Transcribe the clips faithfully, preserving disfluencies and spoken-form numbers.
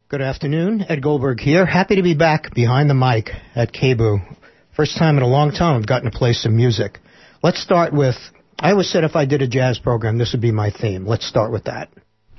Good afternoon. Ed Goldberg here. Happy to be back behind the mic at K B U. First time in a long time I've gotten to play some music. Let's start with, I always said if I did a jazz program, this would be my theme. Let's start with that.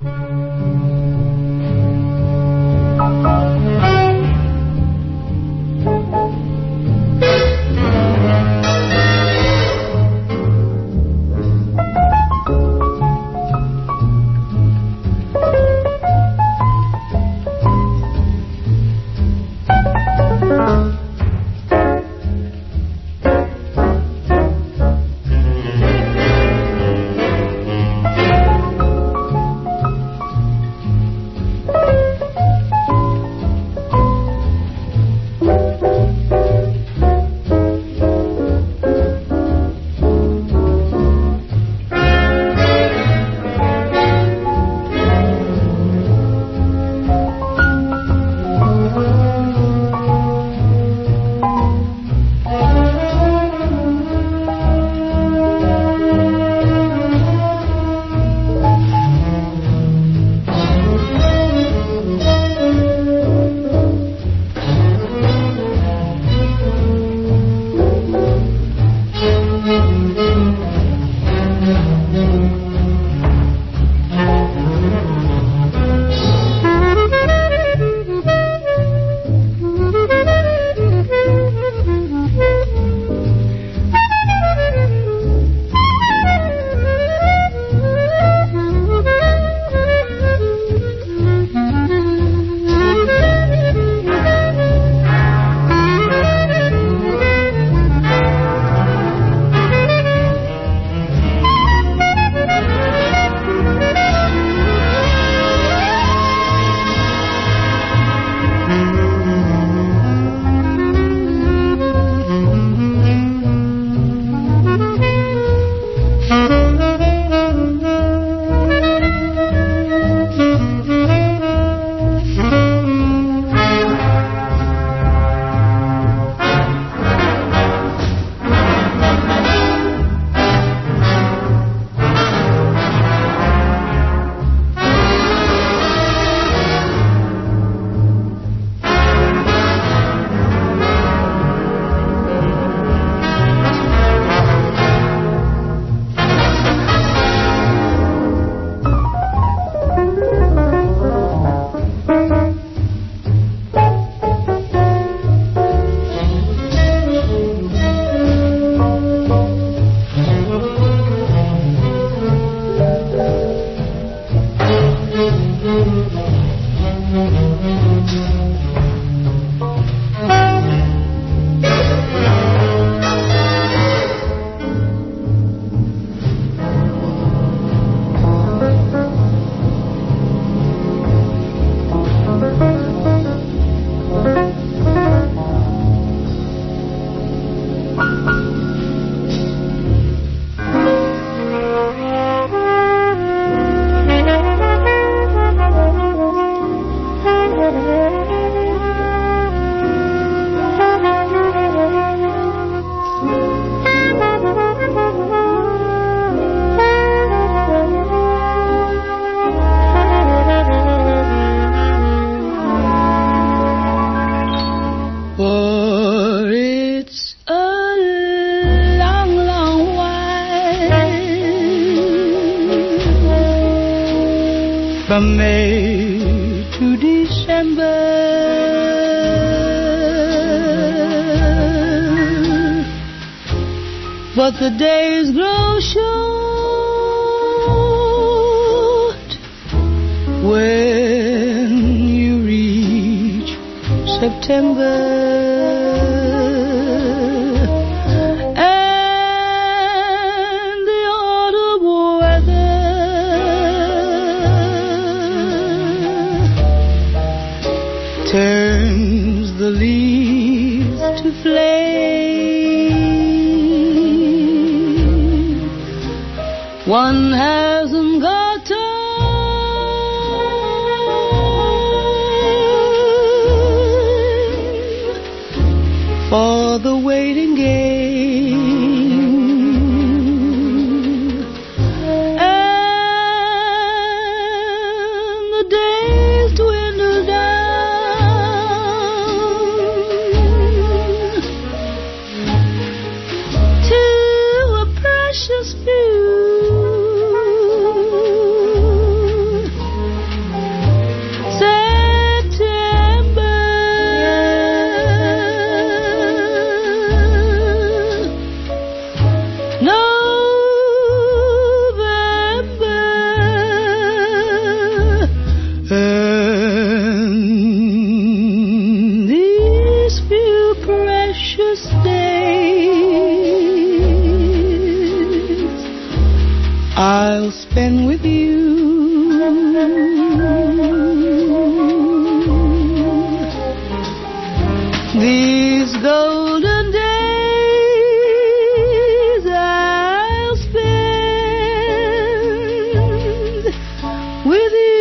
From May to December, but the days grow short when you reach September. Turns the leaves to flame. One hasn't got time for the waiting game. And the days dwindle down I'll spend with you. These golden days I'll spend with you.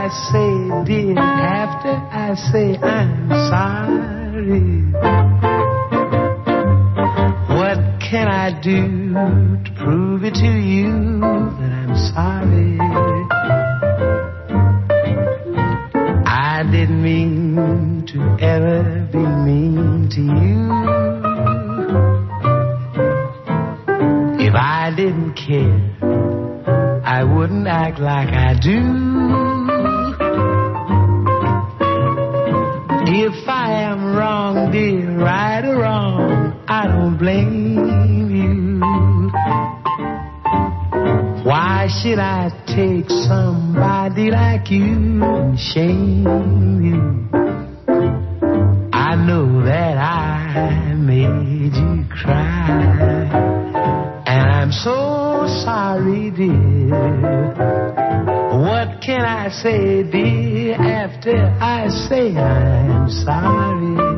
say, dear, after I say I'm sorry? What can I do to prove it to you that I'm sorry? I didn't mean to ever be mean to you. If I didn't care, I wouldn't act like I do. If I am wrong, dear, right or wrong, I don't blame you. Why should I take somebody like you and shame you? I know that I made you cry, and I'm so sorry, dear. What can I say, dear, after I say I'm sorry?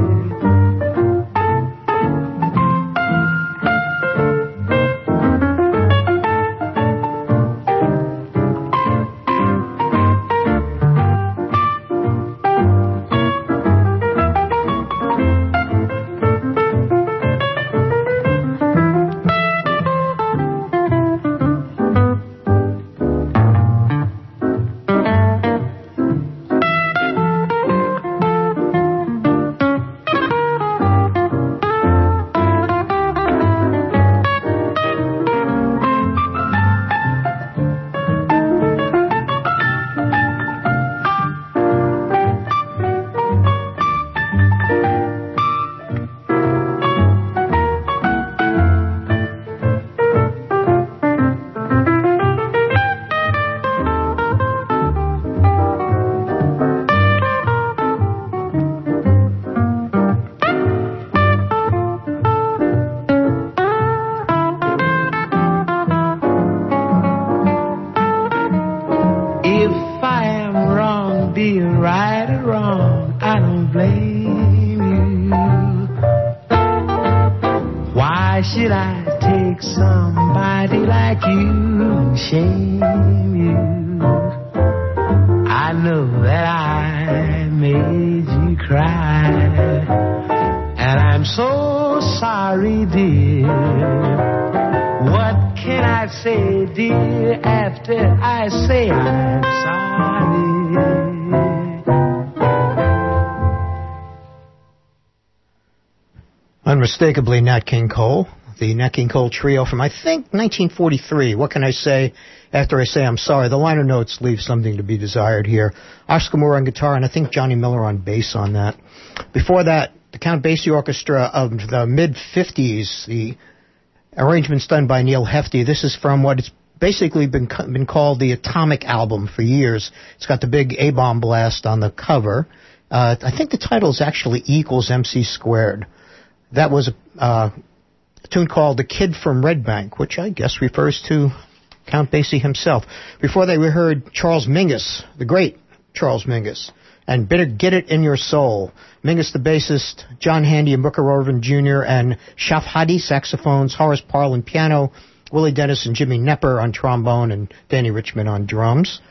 Unmistakably Nat King Cole, the Nat King Cole Trio from, I think, nineteen forty-three. What can I say after I say I'm sorry? The liner notes leave something to be desired here. Oscar Moore on guitar, and I think Johnny Miller on bass on that. Before that, the Count Basie Orchestra of the mid-fifties, the arrangements done by Neil Hefti. This is from what it's basically been been called the Atomic Album for years. It's got the big A-bomb blast on the cover. Uh, I think the title is actually E equals M C squared. That was a, uh, a tune called The Kid from Red Bank, which I guess refers to Count Basie himself. Before that, we heard Charles Mingus, the great Charles Mingus, and Better Get It in Your Soul. Mingus, the bassist, John Handy and Booker Orvin Junior, and Shaf Hadi, saxophones, Horace Parlin, piano, Willie Dennis and Jimmy Knepper on trombone, and Danny Richmond on drums.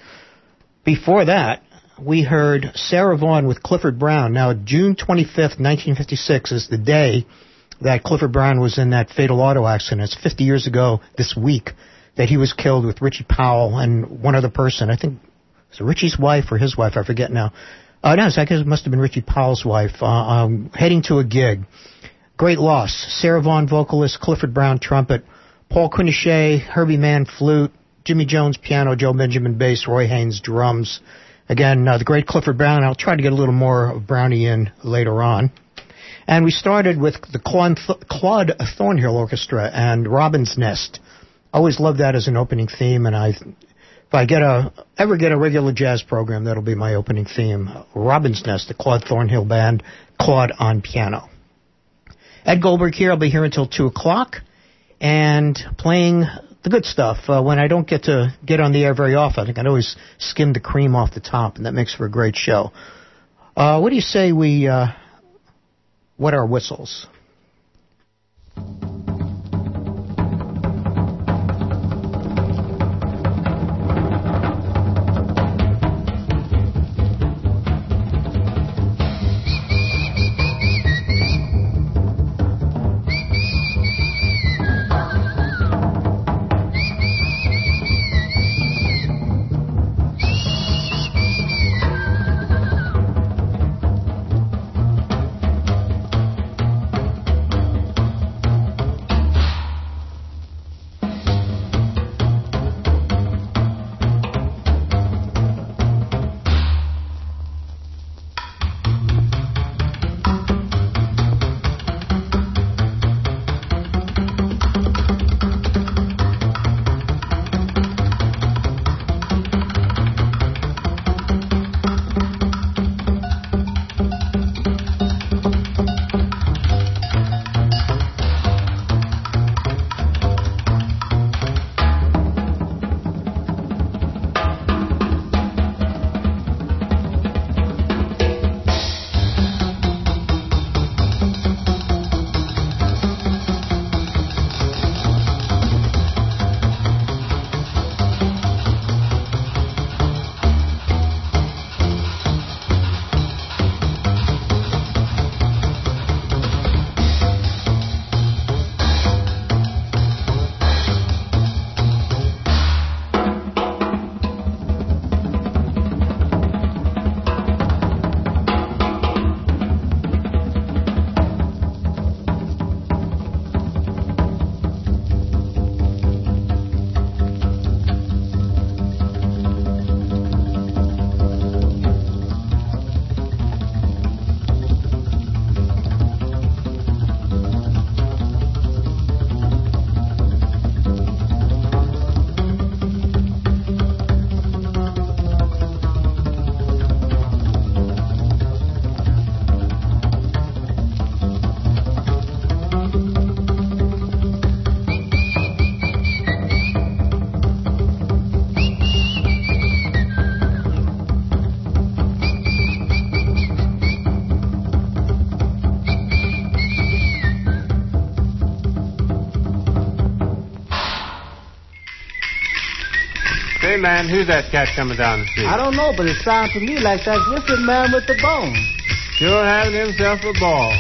Before that, we heard Sarah Vaughan with Clifford Brown. Now, June twenty-fifth, nineteen fifty-six is the day that Clifford Brown was in that fatal auto accident. It's fifty years ago this week that he was killed with Richie Powell and one other person. I think it was Richie's wife or his wife. I forget now. Uh, no, I guess it must have been Richie Powell's wife, uh, um, heading to a gig. Great loss. Sarah Vaughan, vocalist, Clifford Brown, trumpet, Paul Quinichette, Herbie Mann, flute, Jimmy Jones, piano, Joe Benjamin, bass, Roy Haynes, drums. Again, uh, the great Clifford Brown. I'll try to get a little more of Brownie in later on. And we started with the Claude, Th- Claude Thornhill Orchestra and Robin's Nest. Always loved that as an opening theme, and I, if I get a ever get a regular jazz program, that'll be my opening theme. Robin's Nest, the Claude Thornhill Band, Claude on piano. Ed Goldberg here. I'll be here until two o'clock, and playing the good stuff. Uh, when I don't get to get on the air very often, I can always skim the cream off the top, and that makes for a great show. Uh, what do you say we uh, wet our whistles? Hey, man, who's that cat coming down the street? I don't know, but it sounds to me like that's Whistling Man with the bone. Sure having himself a ball.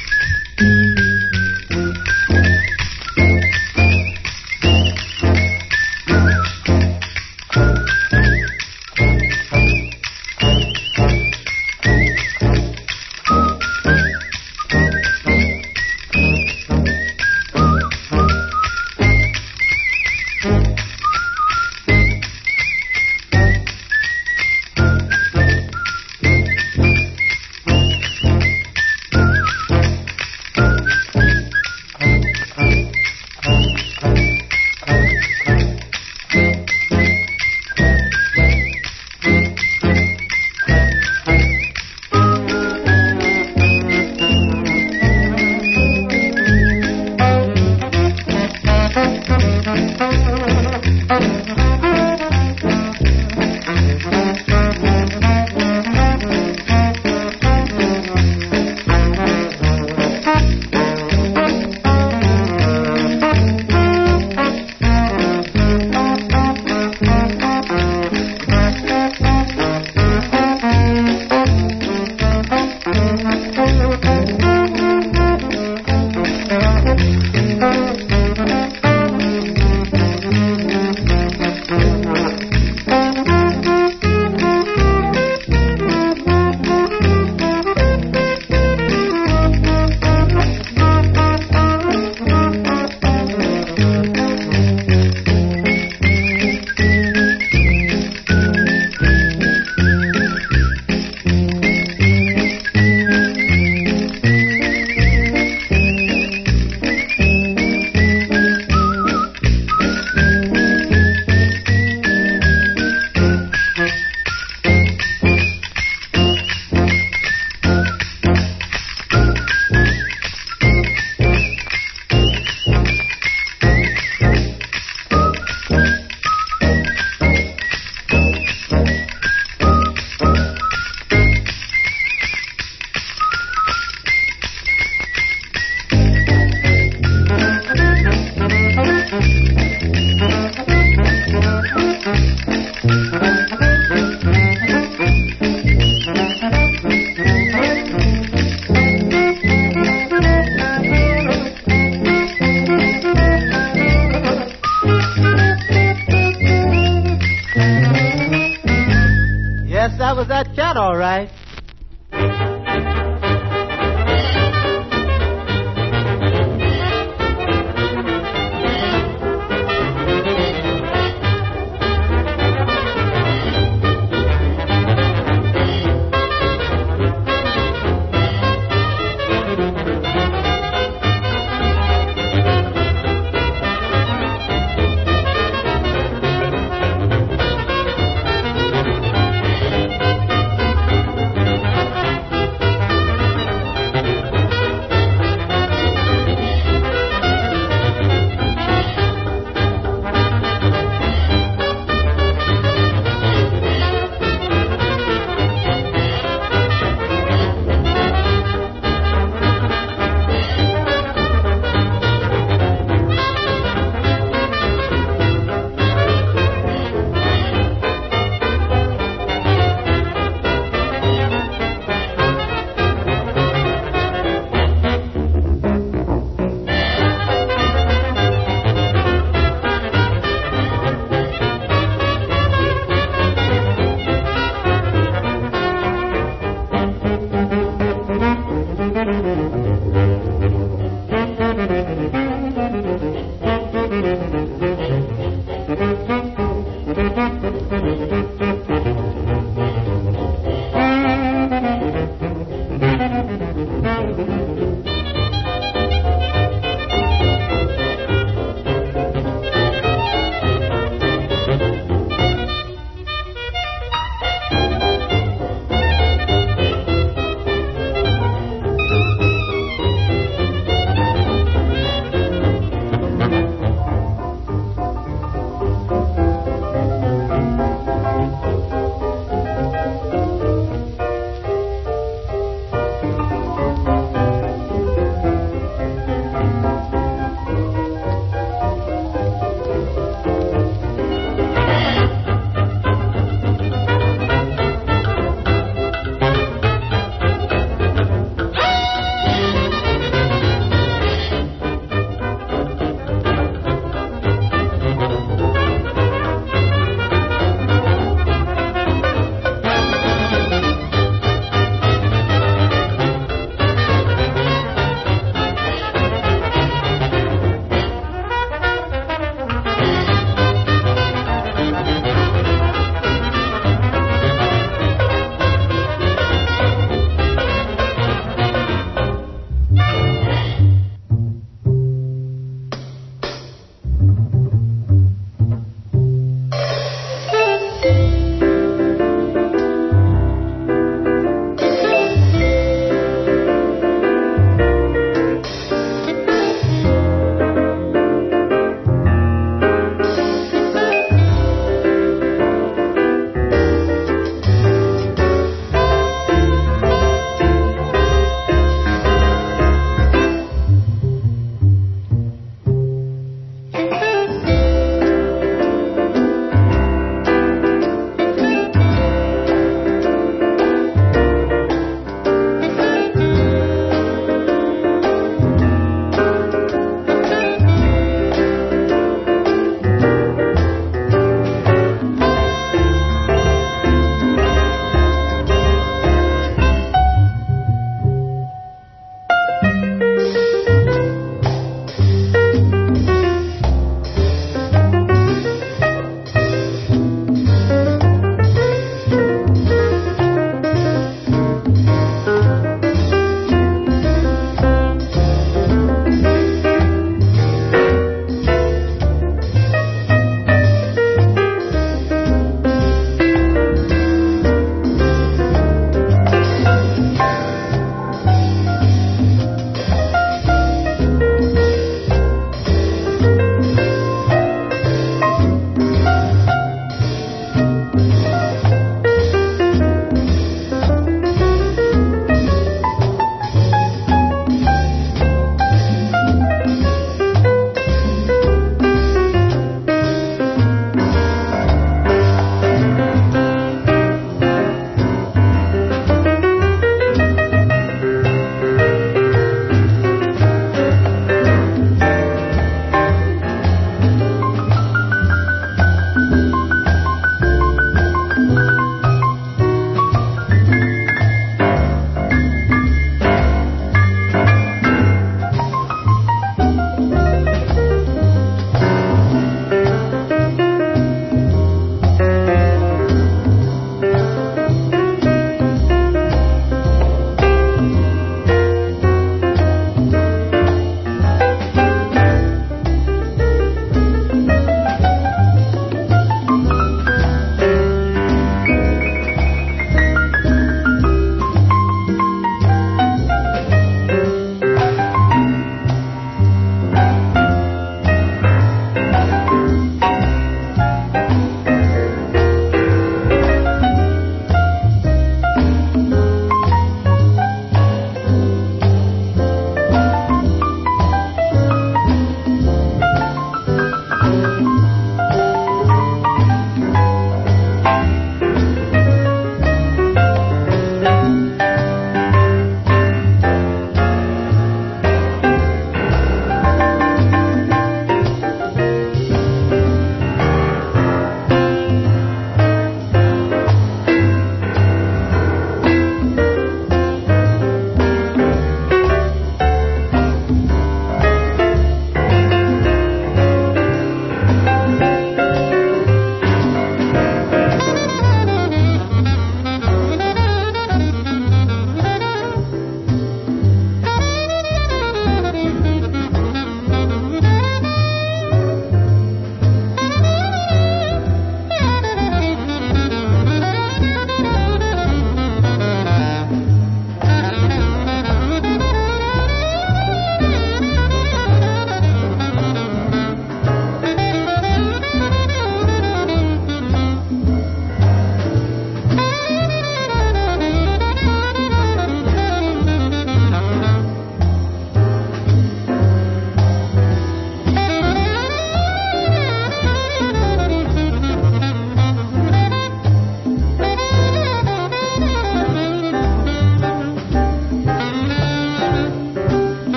Was that cat all right?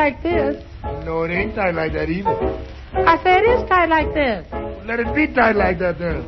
like this. No, it ain't tight like that either. I said it is tight like this. Let it be tight like that then.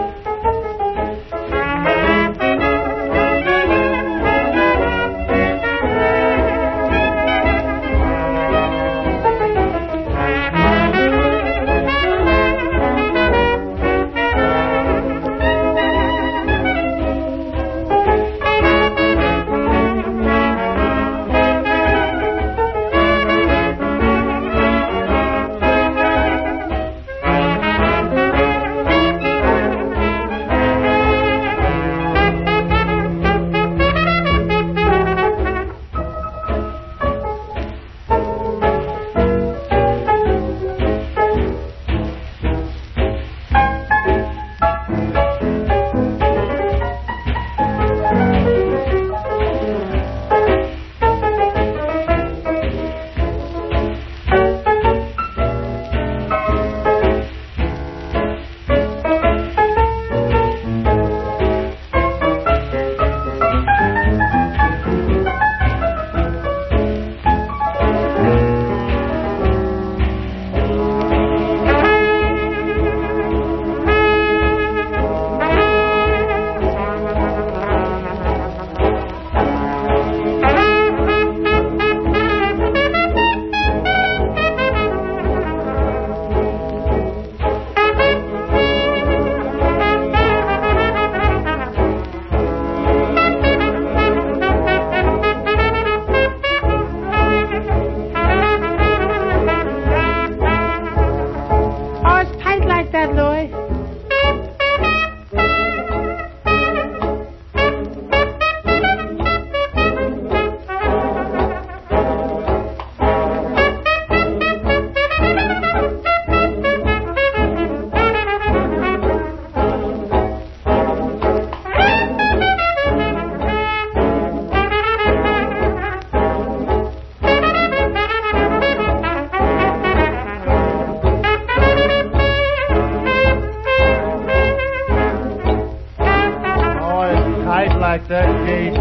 Like that, Kate.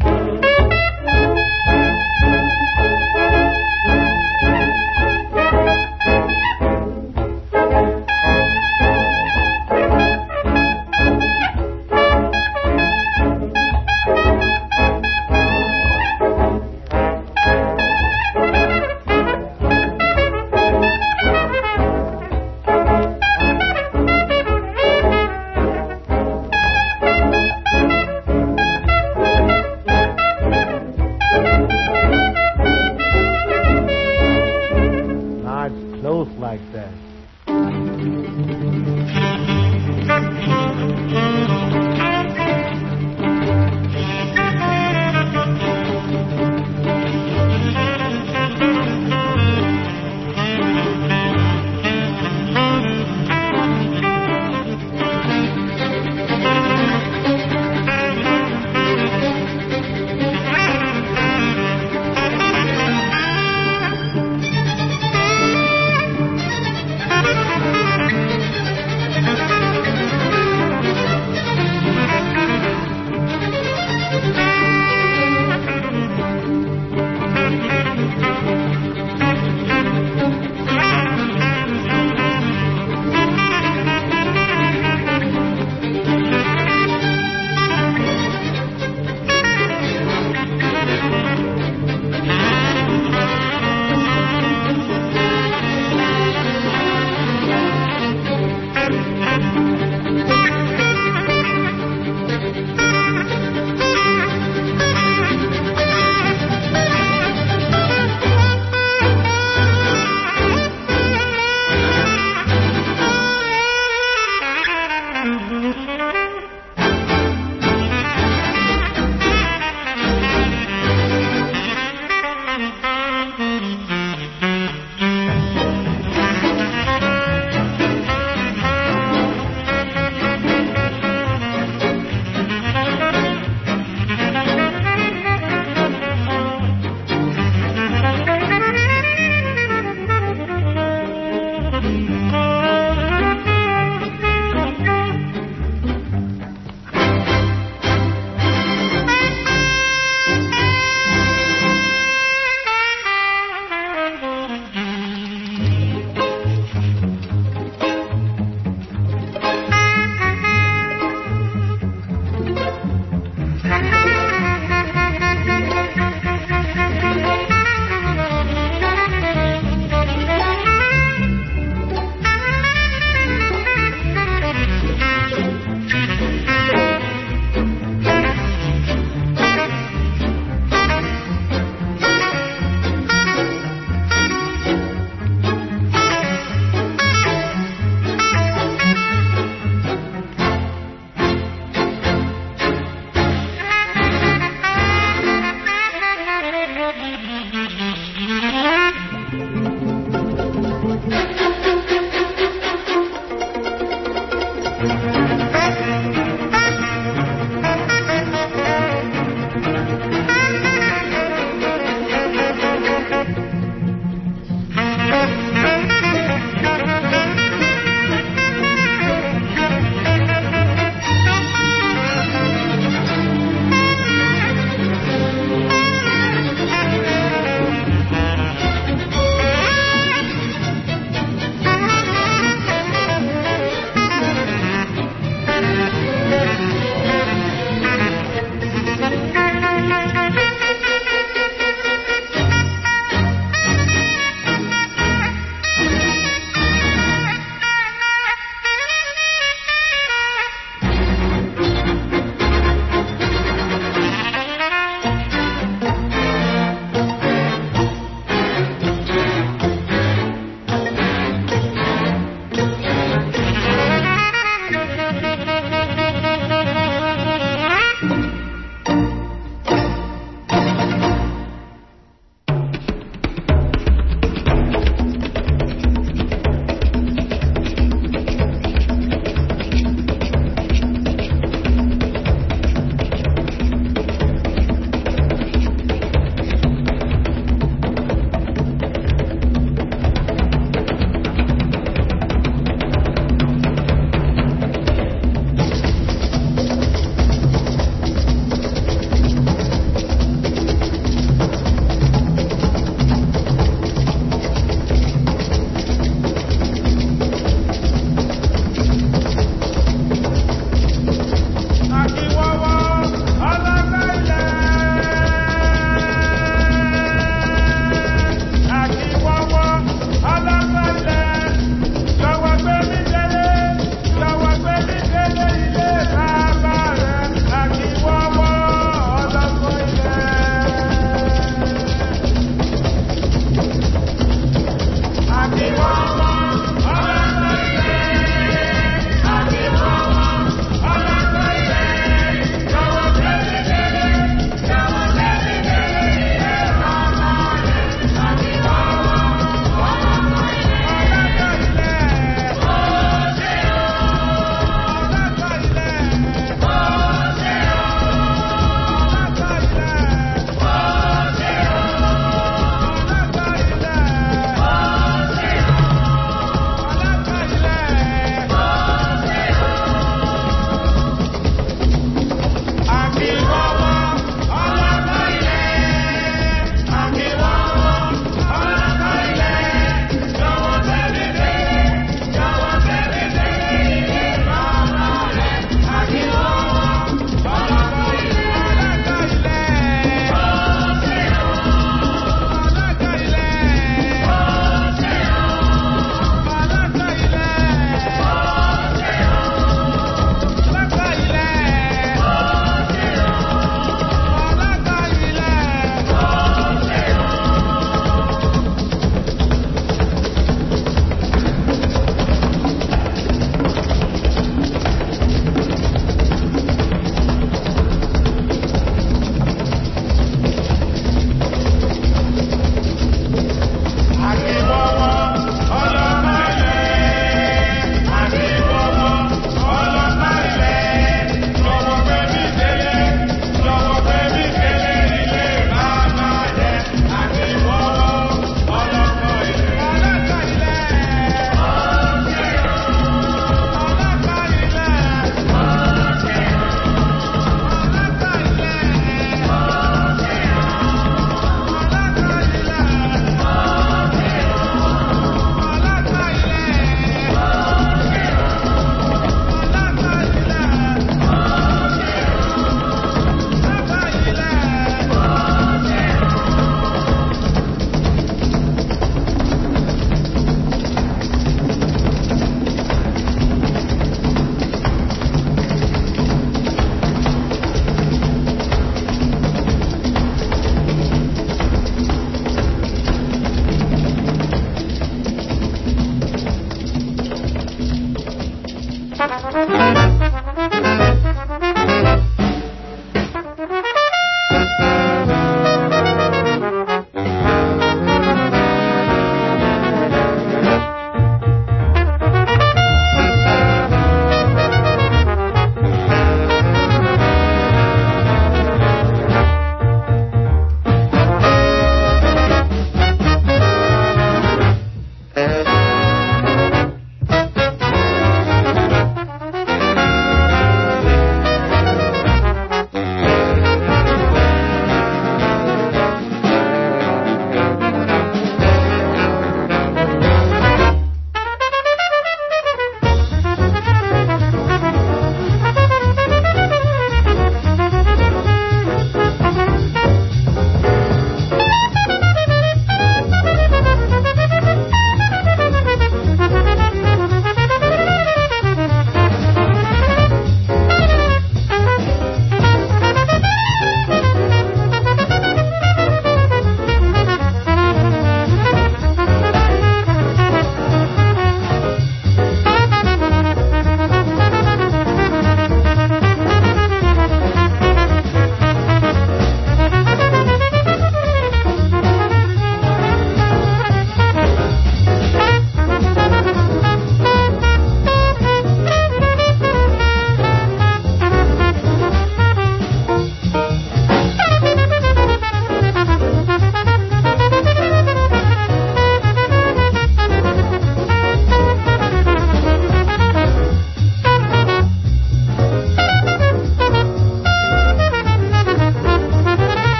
Like that. Thank you.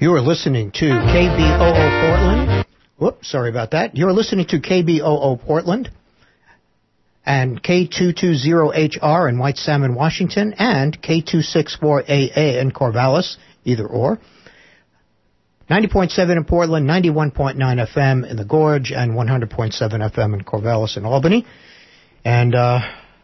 You are listening to K B O O Portland. Whoops, sorry about that. You're listening to K B O O Portland and K two twenty H R in White Salmon, Washington, and K two sixty-four A A in Corvallis, either or. ninety point seven in Portland, ninety-one point nine F M in the Gorge, and one hundred point seven F M in Corvallis and Albany. And uh,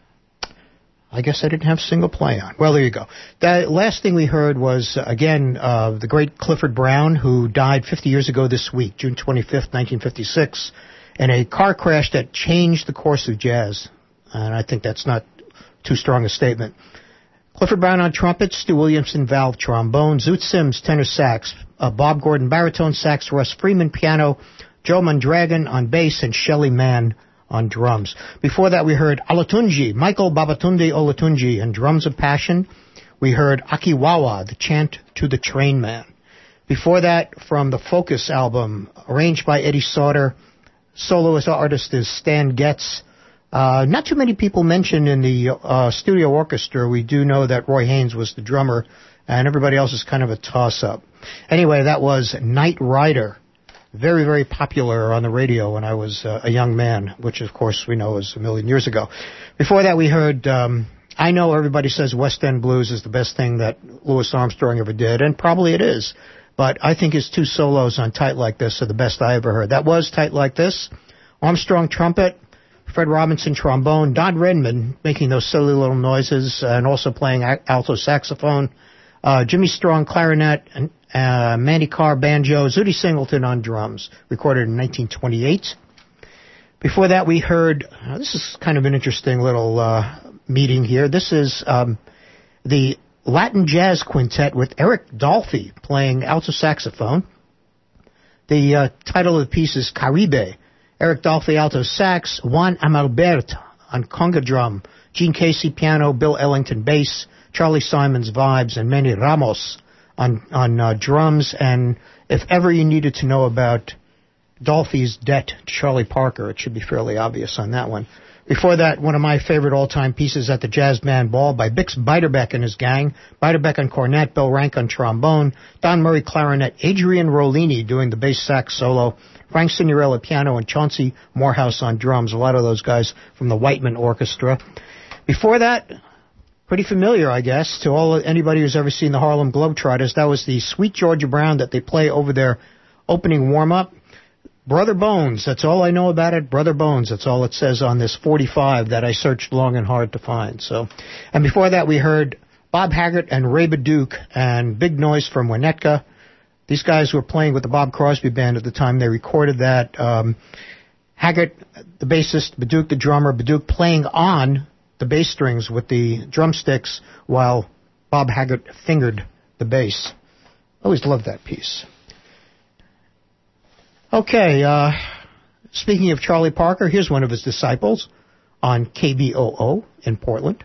I guess I didn't have single play on. Well, there you go. The last thing we heard was, uh, again, uh, the great Clifford Brown, who died fifty years ago this week, June twenty-fifth, nineteen fifty-six, in a car crash that changed the course of jazz. And I think that's not too strong a statement. Clifford Brown on trumpet, Stu Williamson valve trombone, Zoot Sims tenor sax, uh, Bob Gordon baritone sax, Russ Freeman piano, Joe Mondragon on bass, and Shelley Mann on drums. Before that, we heard Olatunji, Michael Babatunde Olatunji, and drums of passion. We heard Akiwawa, the chant to the train man. Before that, from the Focus album, arranged by Eddie Sauter, soloist artist is Stan Getz. Uh, not too many people mentioned in the uh, studio orchestra. We do know that Roy Haynes was the drummer, and everybody else is kind of a toss-up. Anyway, that was Night Rider. Very, very popular on the radio when I was uh, a young man, which, of course, we know is a million years ago. Before that, we heard, um, I know everybody says West End Blues is the best thing that Louis Armstrong ever did, and probably it is. But I think his two solos on Tight Like This are the best I ever heard. That was Tight Like This. Armstrong trumpet, Fred Robinson trombone, Don Redman making those silly little noises and also playing alto saxophone, uh, Jimmy Strong clarinet, and uh, Mandy Carr banjo, Zutty Singleton on drums, recorded in nineteen twenty-eight. Before that, we heard, uh, this is kind of an interesting little uh, meeting here. This is um, the Latin Jazz Quintet with Eric Dolphy playing alto saxophone. The uh, title of the piece is Caribe. Eric Dolphy alto sax, Juan Amalbert on conga drum, Gene Casey piano, Bill Ellington bass, Charlie Simons vibes, and Manny Ramos on on uh, drums. And if ever you needed to know about Dolphy's debt to Charlie Parker, it should be fairly obvious on that one. Before that, one of my favorite all-time pieces at the Jazz Band Ball by Bix Beiderbecke and his gang. Beiderbecke on cornet, Bill Rank on trombone, Don Murray clarinet, Adrian Rollini doing the bass sax solo, Frank Signorella piano, and Chauncey Morehouse on drums. A lot of those guys from the Whiteman Orchestra. Before that, pretty familiar, I guess, to all anybody who's ever seen the Harlem Globetrotters. That was the Sweet Georgia Brown that they play over their opening warm-up. Brother Bones, that's all I know about it. Brother Bones, that's all it says on this forty-five that I searched long and hard to find. So, and before that, we heard Bob Haggart and Ray Baduke and Big Noise from Winnetka. These guys were playing with the Bob Crosby Band at the time they recorded that. Um, Haggart, the bassist, Baduke, the drummer, Baduke playing on the bass strings with the drumsticks while Bob Haggart fingered the bass. Always loved that piece. Okay, uh, speaking of Charlie Parker, here's one of his disciples on K B O O in Portland.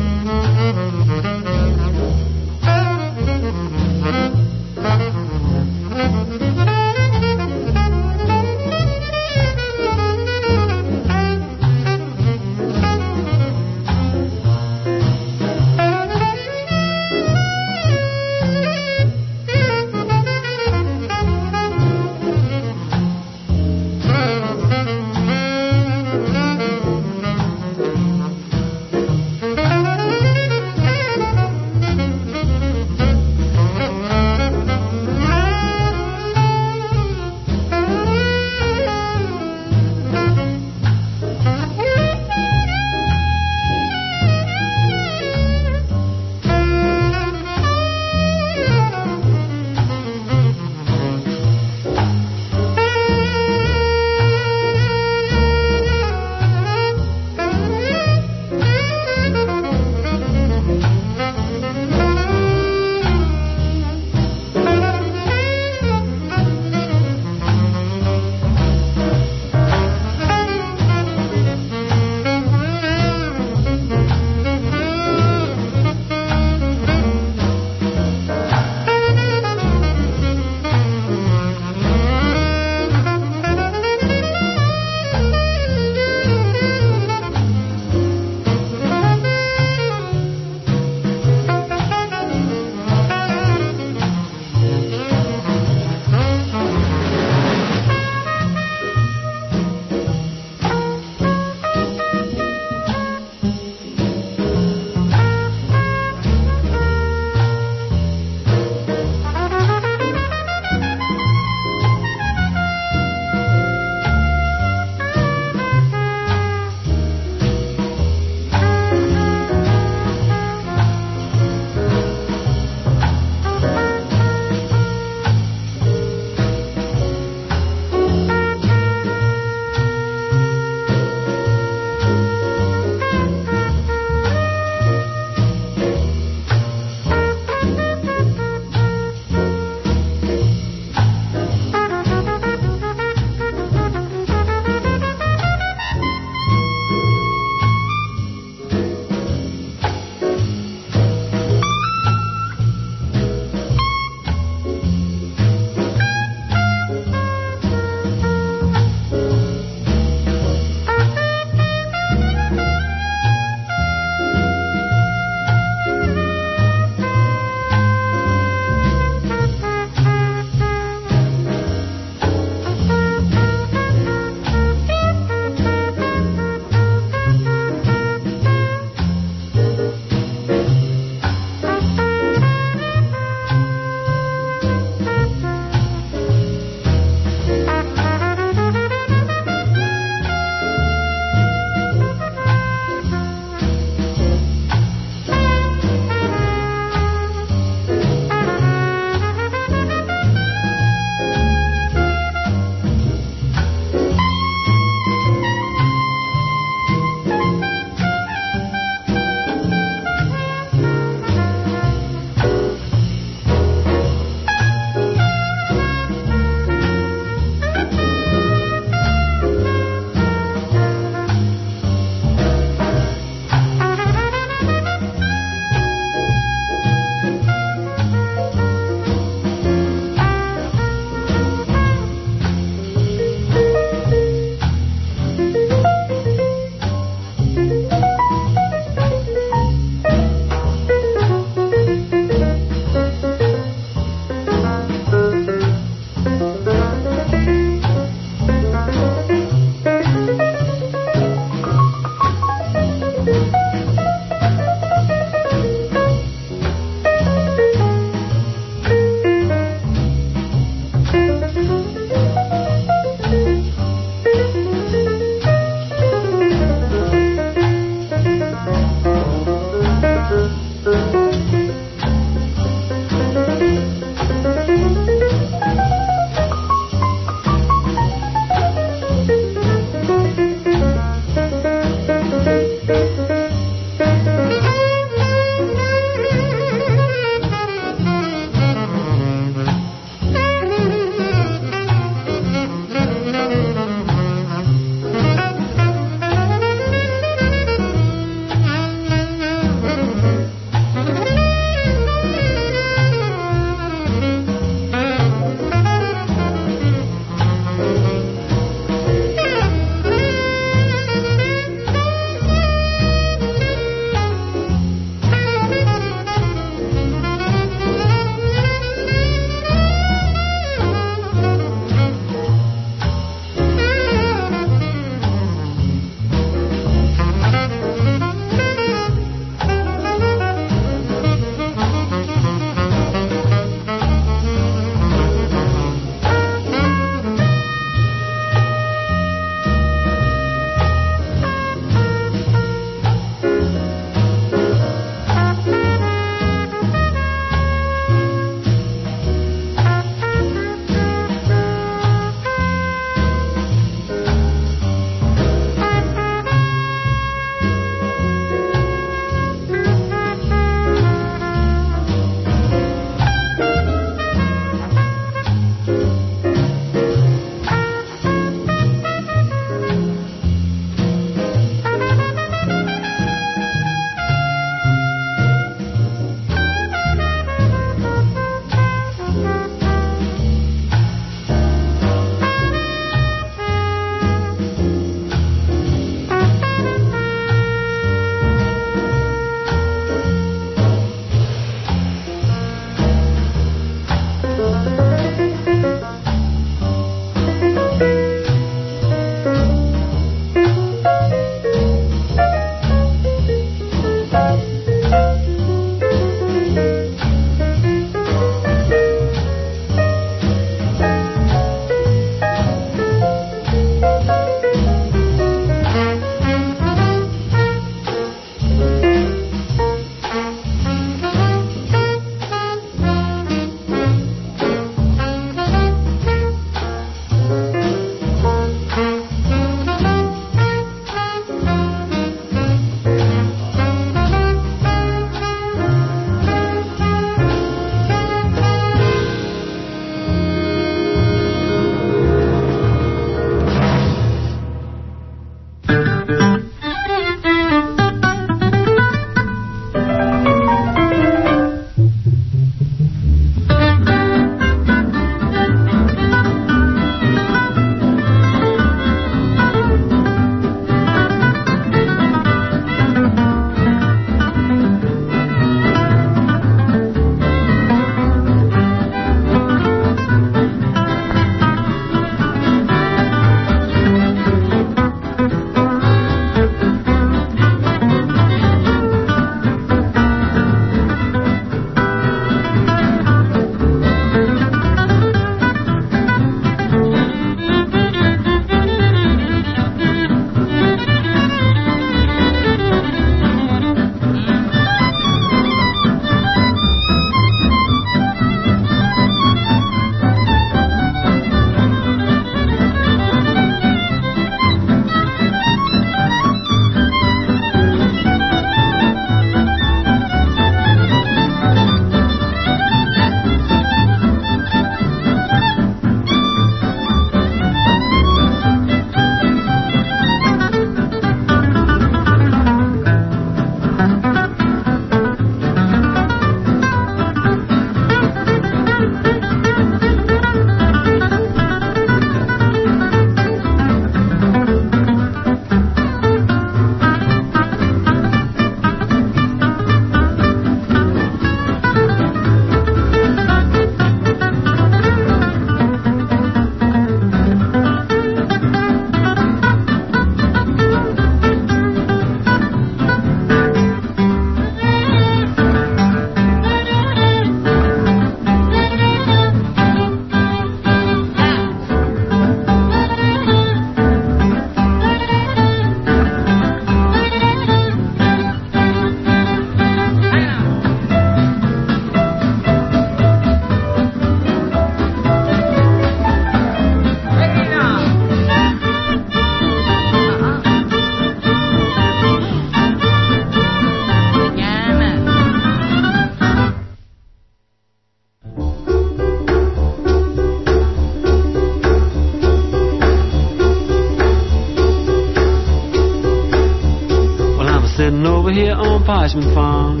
Parchment Farm.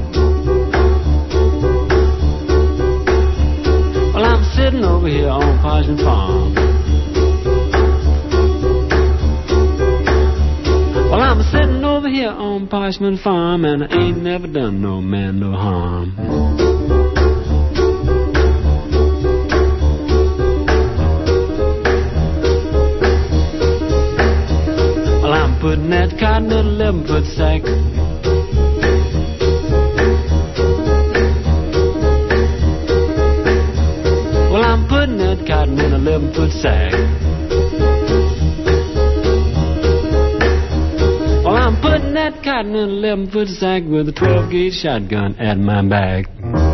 Well, I'm sitting over here on Parchment Farm. Well, I'm sitting over here on Parchment Farm, and I ain't never done no man no harm. Well, I'm putting that cotton in a eleven-foot sack. Well, I'm putting that cotton in a eleven-foot sack. Well, I'm putting that cotton in an eleven-foot sack with a twelve-gauge shotgun at my back.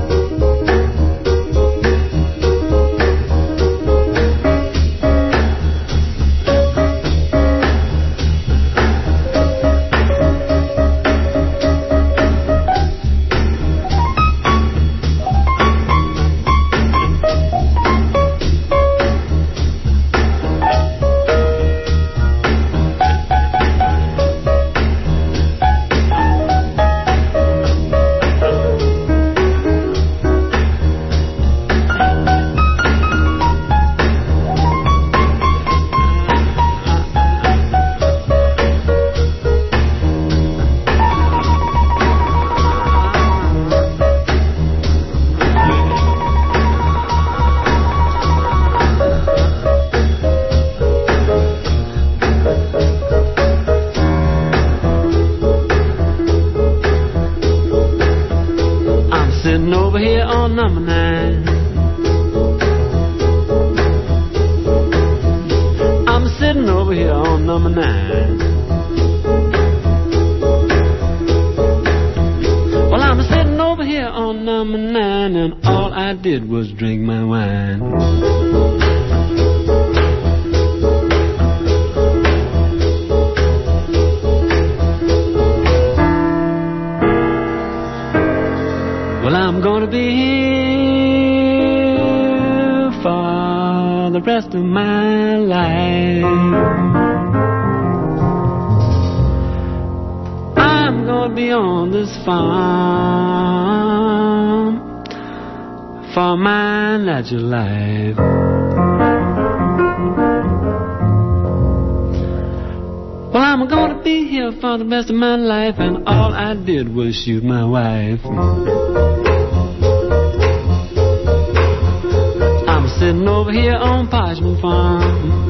Your life. Well, I'm gonna be here for the rest of my life, and all I did was shoot my wife. I'm sitting over here on Parchment Farm.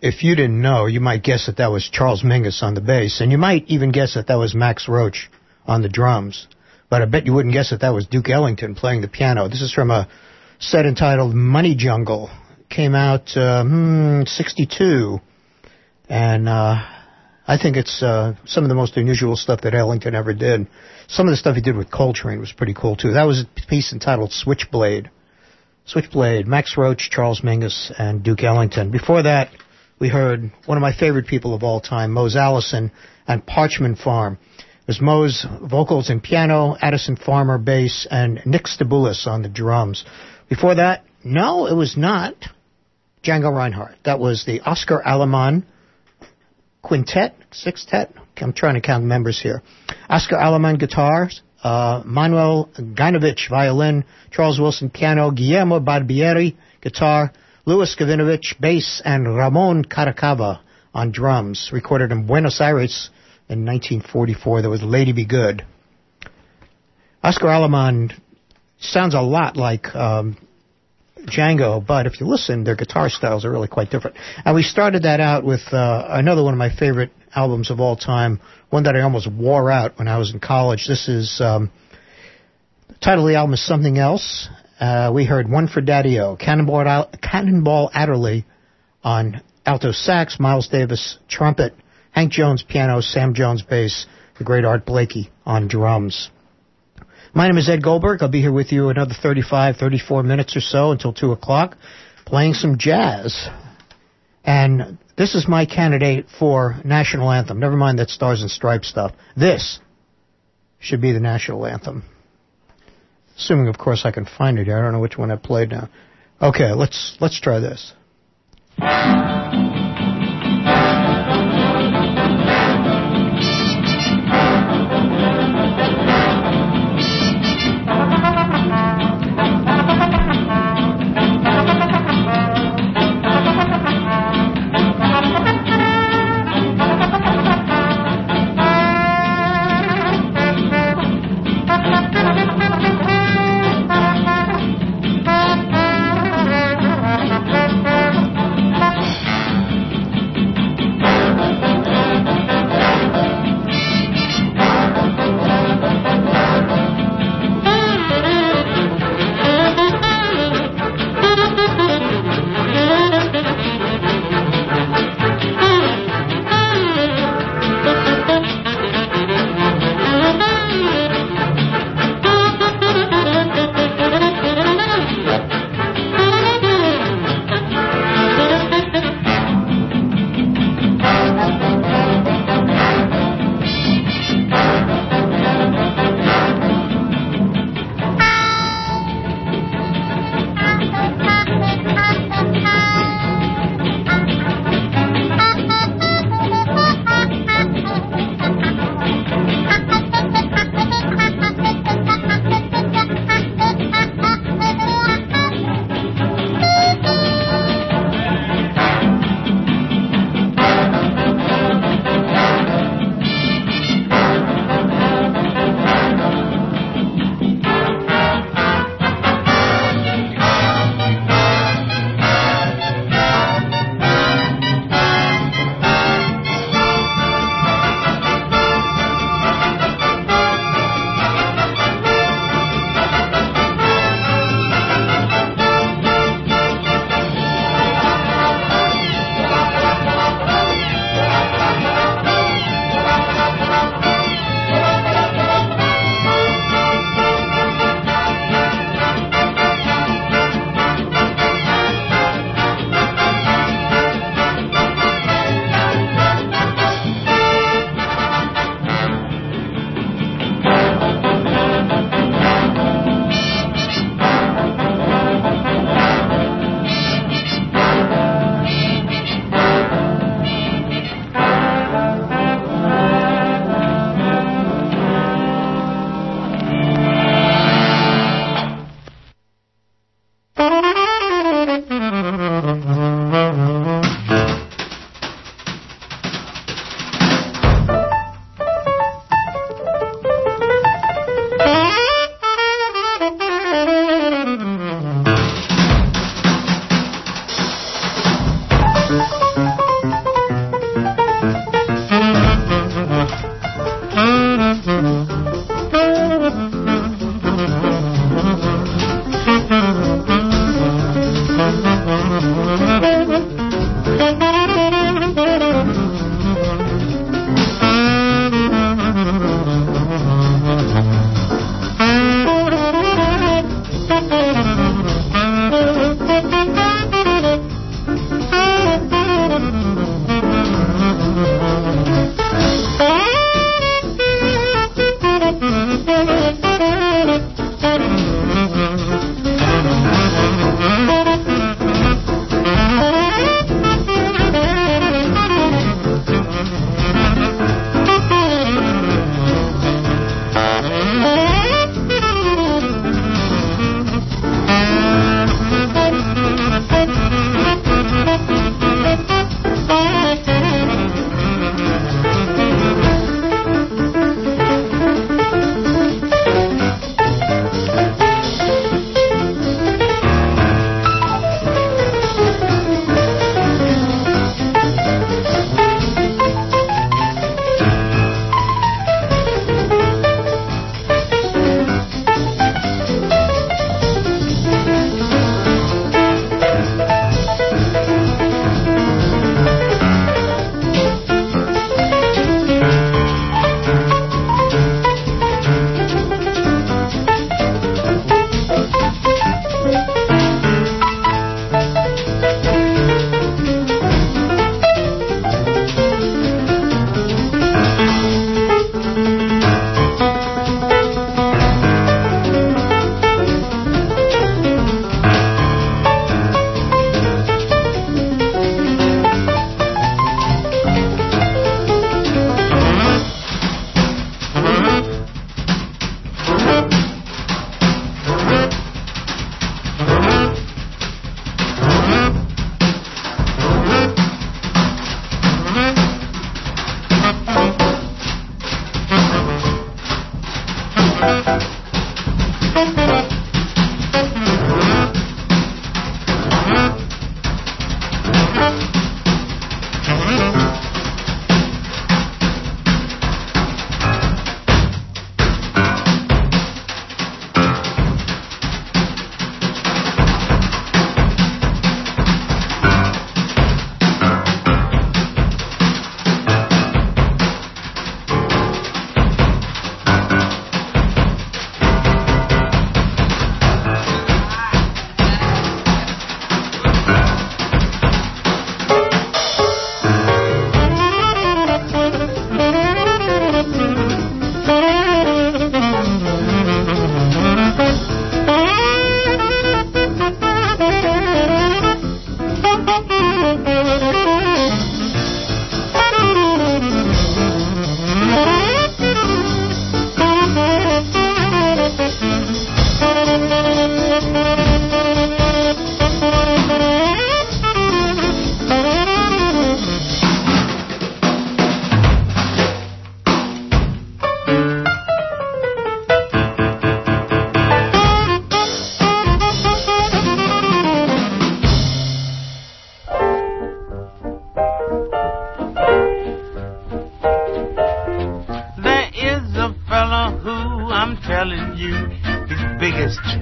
if you didn't know, you might guess that that was Charles Mingus on the bass, and you might even guess that that was Max Roach on the drums. But I bet you wouldn't guess that that was Duke Ellington playing the piano. This is from a set entitled Money Jungle. Came out uh, hmm, sixty-two, and uh, I think it's uh, some of the most unusual stuff that Ellington ever did. Some of the stuff he did with Coltrane was pretty cool, too. That was a piece entitled Switchblade. Switchblade, Max Roach, Charles Mingus, and Duke Ellington. Before that, we heard one of my favorite people of all time, Mose Allison, and Parchman Farm. It was Mose vocals and piano, Addison Farmer bass, and Nick Staboulis on the drums. Before that, no, it was not Django Reinhardt. That was the Oscar Aleman Quintet, Sextet. I'm trying to count members here. Oscar Aleman guitars, uh, Manuel Gainovich violin, Charles Wilson piano, Guillermo Barbieri guitar, Louis Gavinovich bass, and Ramon Caracava on drums. Recorded in Buenos Aires in nineteen forty-four. There was Lady Be Good. Oscar Aleman sounds a lot like um, Django, but if you listen, their guitar styles are really quite different. And we started that out with uh, another one of my favorite albums of all time, one that I almost wore out when I was in college. This is, um, the title of the album is Something Else. Uh, we heard One for Daddy-O, Cannonball, Cannonball Adderley on alto sax, Miles Davis trumpet, Hank Jones piano, Sam Jones bass, the great Art Blakey on drums. My name is Ed Goldberg. I'll be here with you another thirty-five, thirty-four minutes or so until two o'clock, playing some jazz. And this is my candidate for national anthem. Never mind that Stars and Stripes stuff. This should be the national anthem. Assuming, of course, I can find it here. I don't know which one I played now. Okay, let's let's try this.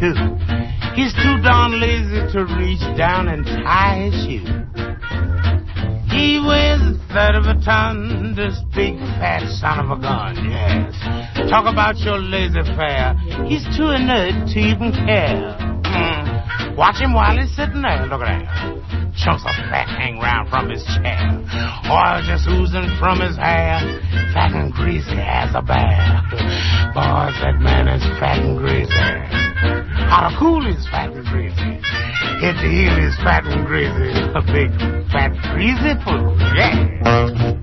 too. He's too darn lazy to reach down and tie his shoe. He weighs a third of a ton, this big fat son of a gun, yes. Talk about your lazy fare. He's too inert to even care. Mm. Watch him while he's sitting there. Look at that. Chunks of fat hang round from his chair. Oil just oozing from his hair. Fat and greasy as a bear. Boys, that man is fat and greasy. How to cool is fat and greasy. Hit the heel is fat and greasy. A big fat greasy fool, yeah.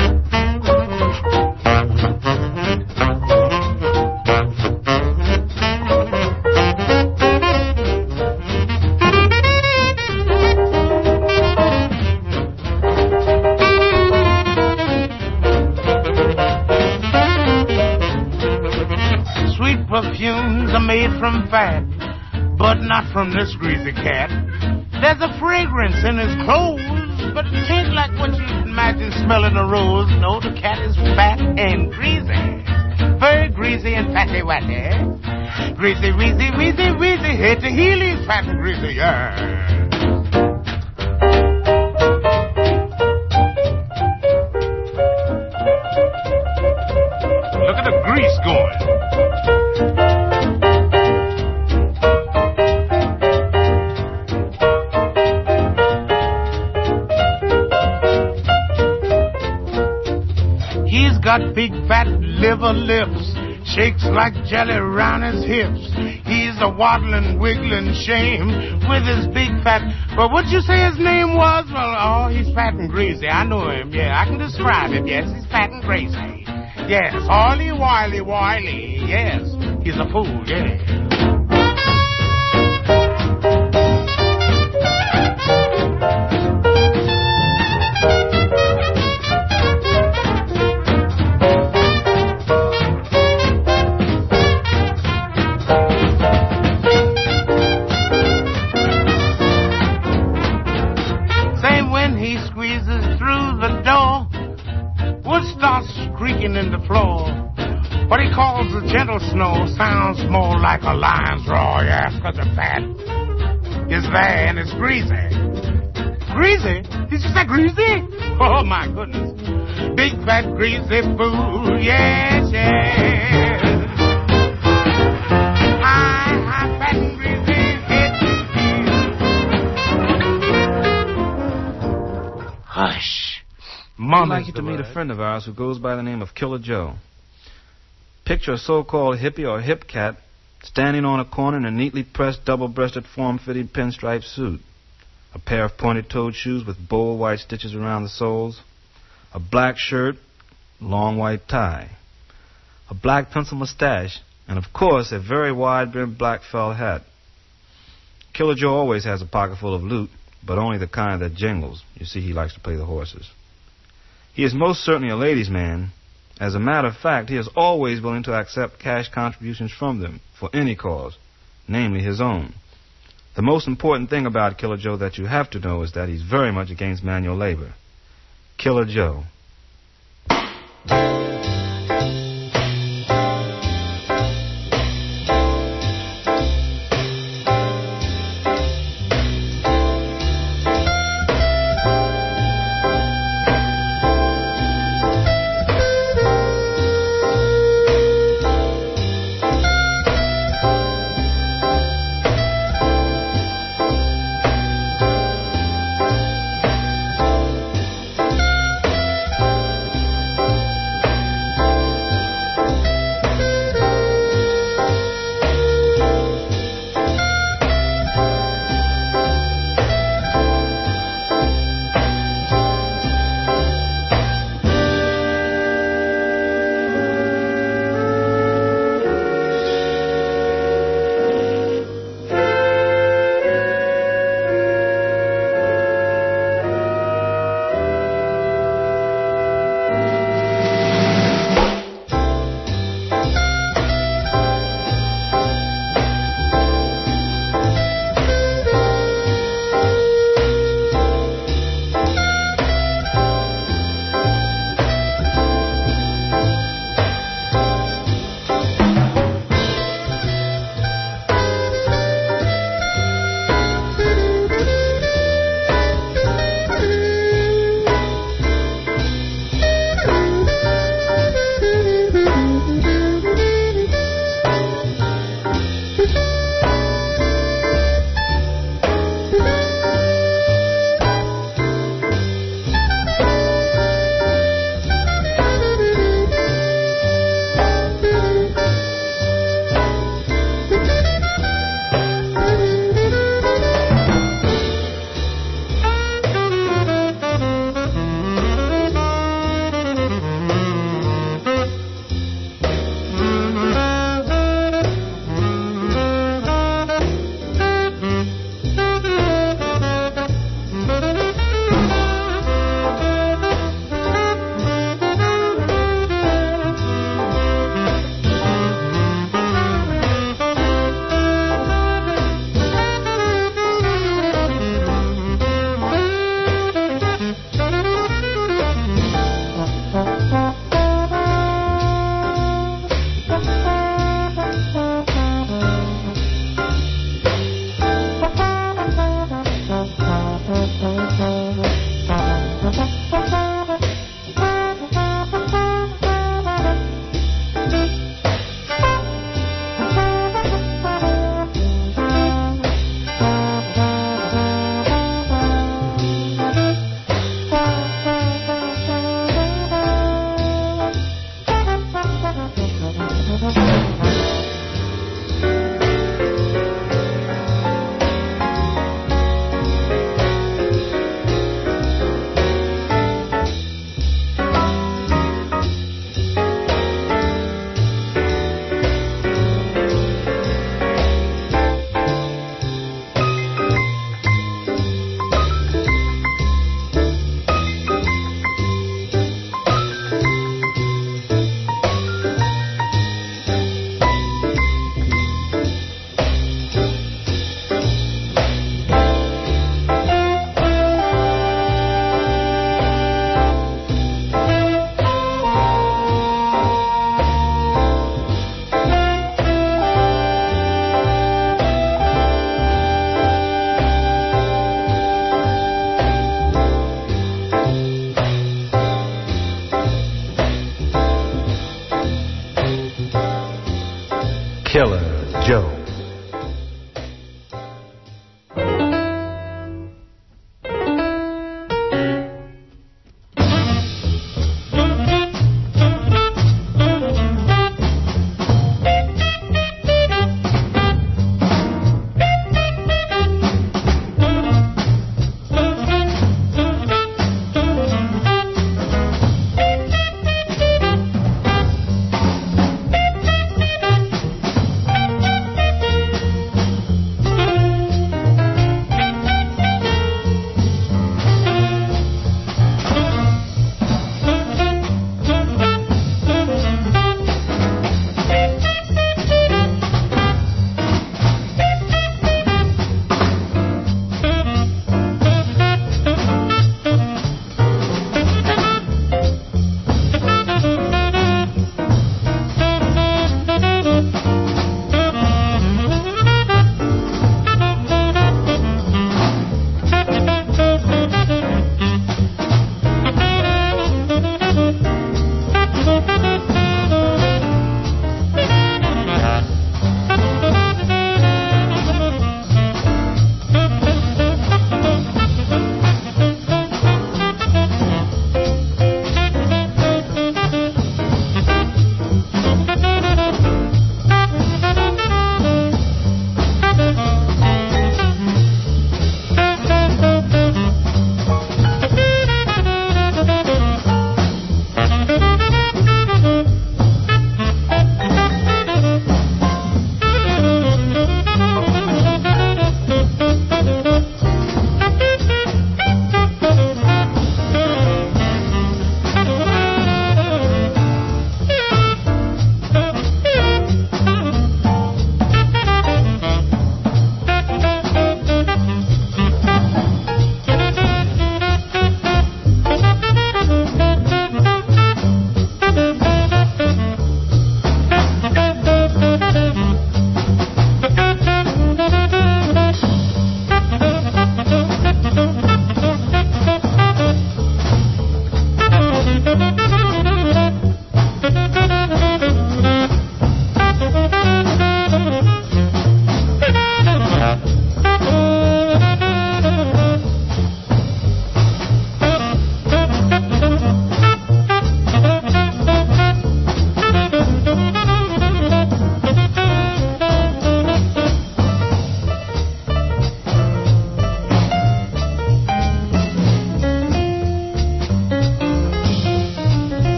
Perfumes are made from fat, but not from this greasy cat. There's a fragrance in his clothes, but it ain't like what you'd imagine smelling a rose. No, the cat is fat and greasy. Very greasy and fatty-watty. Greasy, greasy, greasy, greasy. Head to heel, he's fat and greasy, yeah. Look at the grease going. He's got big fat liver lips, shakes like jelly round his hips. He's a waddling, wiggling shame with his big fat... Well, what'd you say his name was? Well, oh, he's fat and greasy. I know him, yeah. I can describe him, yes. He's fat and greasy. Yes, oily, wily, wily. Yes, he's a fool, yeah. In the floor. What he calls the gentle snow sounds more like a lion's roar, yes, because the fat is there and it's greasy. Greasy? Did you say greasy? Oh, my goodness. Big fat greasy fool, yes, yes. High, high, fat and greasy, head. Hush. I'd like you to meet a friend of ours who goes by the name of Killer Joe. Picture a so-called hippie or hip cat standing on a corner in a neatly pressed, double-breasted, form-fitting pinstripe suit, a pair of pointed-toed shoes with bold white stitches around the soles, a black shirt, long white tie, a black pencil mustache, and, of course, a very wide-brimmed black felt hat. Killer Joe always has a pocket full of loot, but only the kind that jingles. You see, he likes to play the horses. He is most certainly a ladies' man. As a matter of fact, he is always willing to accept cash contributions from them for any cause, namely his own. The most important thing about Killer Joe that you have to know is that he's very much against manual labor. Killer Joe.